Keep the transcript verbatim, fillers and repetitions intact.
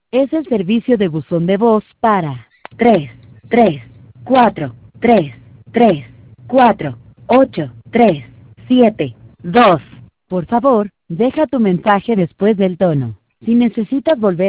Es el servicio de buzón de voz para tres tres cuatro tres tres cuatro ocho tres siete dos. Por favor, deja tu mensaje después del tono. Si necesitas volver